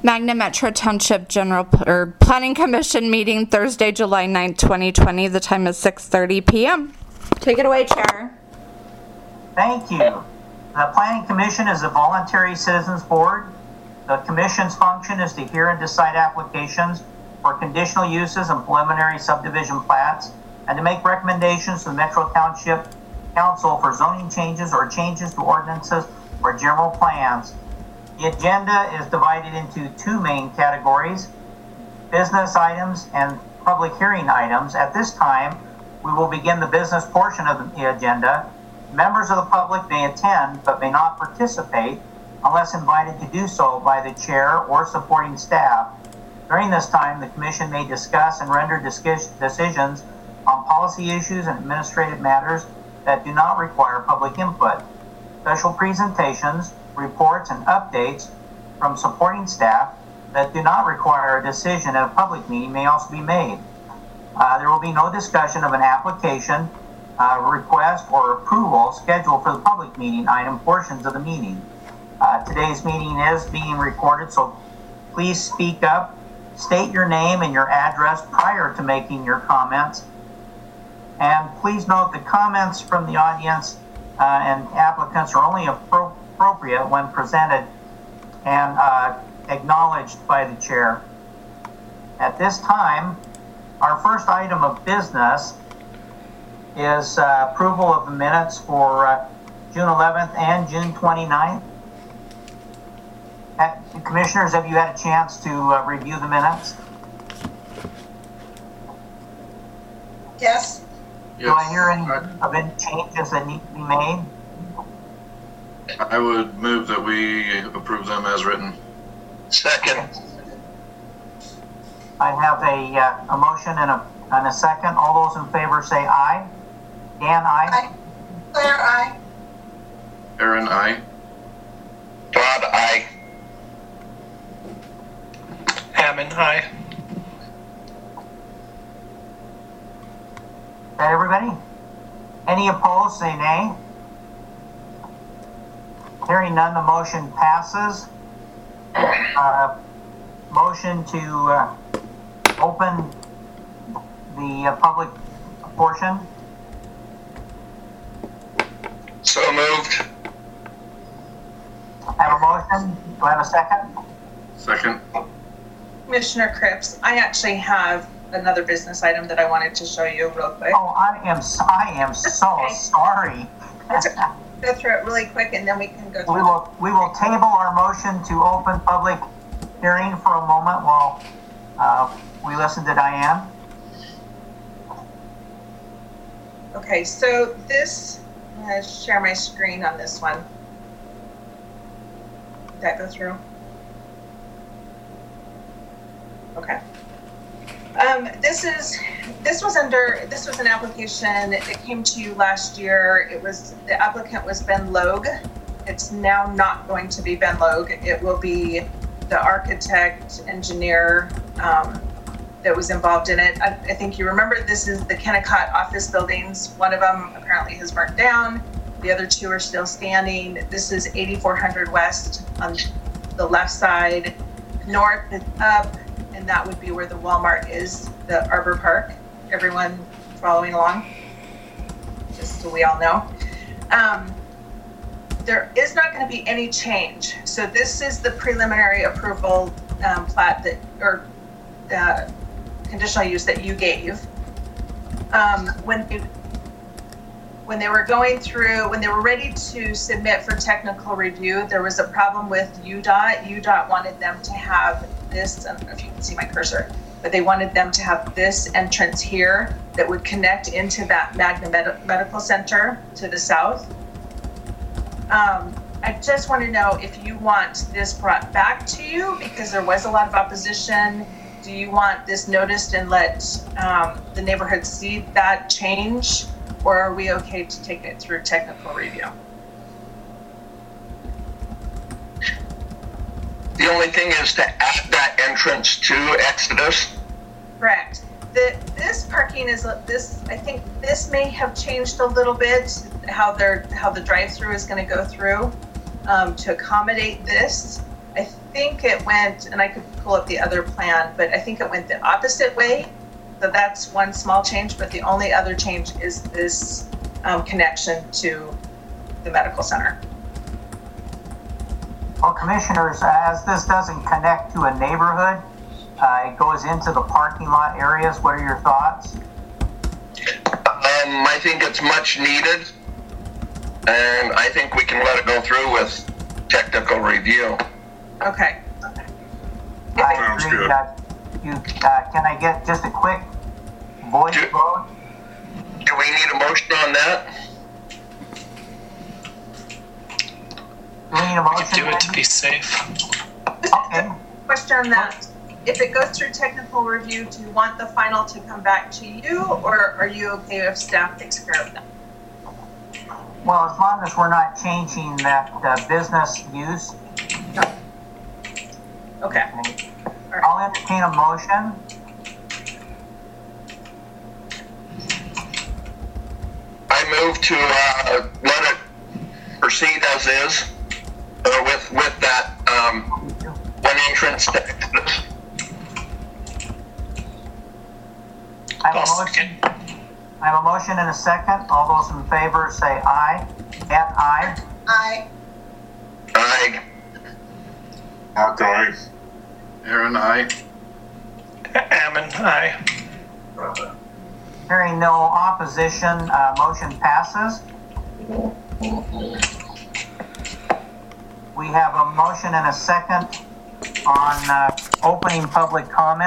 Magna Metro Township Planning Commission meeting Thursday, July 9th, 2020. The time is 6:30 p.m. Take it away, Chair. Thank you. The Planning Commission is a voluntary citizens board. The Commission's function is to hear and decide applications for conditional uses and preliminary subdivision plats, and to make recommendations to the Metro Township Council for zoning changes or changes to ordinances or general plans. The agenda is divided into two main categories: business items and public hearing items. At this time, we will begin the business portion of the agenda. Members of the public may attend but may not participate unless invited to do so by the chair or supporting staff. During this time, the Commission may discuss and render decisions on policy issues and administrative matters that do not require public input. Special presentations, reports, and updates from supporting staff that do not require a decision at a public meeting may also be made. There will be no discussion of an application, request, or approval scheduled for the public meeting item portions of the meeting. Today's meeting is being recorded, so please speak up, state your name and your address prior to making your comments. And please note that comments from the audience and applicants are only appropriate when presented and acknowledged by the chair. At this time, our first item of business is approval of the minutes for June 11th and June 29th. Commissioners, have you had a chance to review the minutes? Yes. Do I hear any changes that need to be made? I would move that we approve them as written. Second. I have a motion and a second. All those in favor say aye. Dan, aye. Aye. Claire, aye. Aaron, aye. Todd, aye. Hammond, aye. Is that everybody? Any opposed, say nay. Hearing none, the motion passes. Motion to open the public portion. So moved. I have a motion. Do I have a second? Second. Commissioner Cripps, I actually have another business item that I wanted to show you real quick. Oh, I am so Okay. sorry. Let's go through it really quick and then we can go through We will table our motion to open public hearing for a moment while we listen to Diane. Okay, so this, I'm going to share my screen on this one. Did that go through? Okay. This was an application that came to you last year. The applicant was Ben Logue. It's now not going to be Ben Logue. It will be the architect, engineer that was involved in it. I think you remember this is the Kennecott office buildings. One of them apparently has burnt down. The other two are still standing. This is 8400 West on the left side. North is up, and that would be where the Walmart is, the Arbor Park. Everyone following along? Just so we all know. There is not going to be any change. So this is the preliminary approval plat or conditional use that you gave. When they were going through, when they were ready to submit for technical review, there was a problem with UDOT. UDOT wanted them to have this, I don't know if you can see my cursor, but they wanted them to have this entrance here that would connect into that Magna Medical Center to the south. I just want to know if you want this brought back to you because there was a lot of opposition. Do you want this noticed and let the neighborhood see that change? Or are we okay to take it through technical review? The only thing is to add that entrance to Exodus. Correct. This parking is this. I think this may have changed a little bit how the drive-through is going to go through to accommodate this. I think it went, and I could pull up the other plan, but I think it went the opposite way. So that's one small change, but the only other change is this connection to the medical center. Well, commissioners, as this doesn't connect to a neighborhood, it goes into the parking lot areas. What are your thoughts? I think it's much needed, and I think we can let it go through with technical review. Okay. I Sounds agree good. that can I get just a quick voice vote? Do we need a motion on that? Do we need a motion? Do it to be safe. Okay. Question on that. If it goes through technical review, do you want the final to come back to you, or are you okay if staff takes care of that? Well, as long as we're not changing that business use, Okay. I'll entertain a motion. I move to let it proceed as is, with that one entrance to exit. I have I'll a motion. second. I have a motion and a second. All those in favor say aye. At aye. Aye. Aye. Aye. Aaron, aye. Ammon, aye. Hearing no opposition, motion passes. We have a motion and a second on opening public comment.